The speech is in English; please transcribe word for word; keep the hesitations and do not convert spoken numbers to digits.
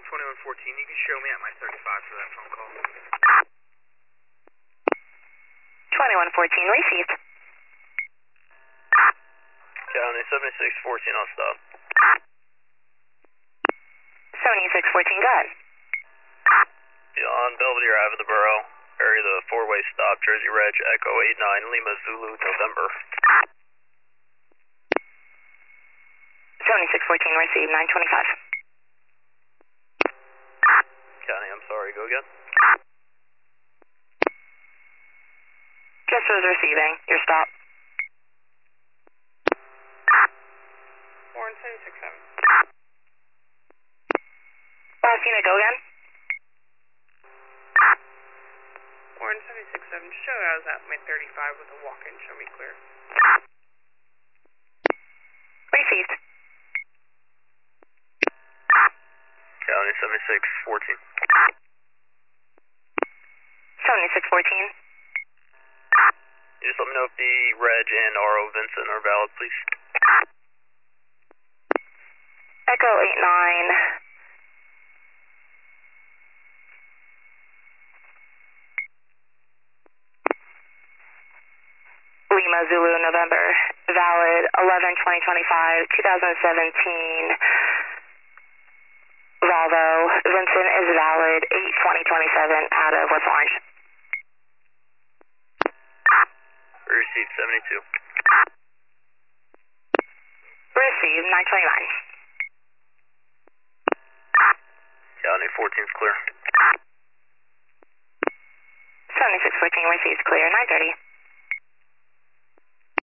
from twenty-one fourteen. You can show me at my thirty-five for that phone call. twenty-one fourteen, received. County seventy-six fourteen, I'll stop. seventy-six fourteen, go ahead. Yeah, on Belvedere Ave in the borough. Area the four-way stop, Jersey Reg, Echo eight nine, Lima Zulu, November. seventy-six fourteen, received, nine twenty-five. County, I'm sorry, go again. Just was receiving, your stop. Warren seventy-six seven. Last unit, go again. Warren seventy-six seven, show I was at my thirty-five with a walk-in, show me clear. Received. County seventy-six fourteen. seventy-six fourteen. Just let me know if the Reg and R O Vincent are valid, please. Echo eight nine. Lima Zulu, November. Valid eleven twenty twenty-five, twenty seventeen. Volvo. Vincent is valid eight twenty twenty-seven out of West Orange. Received seventy-two. Received nine twenty-nine. County fourteen's clear. seventy-six fourteen, received clear, nine thirty.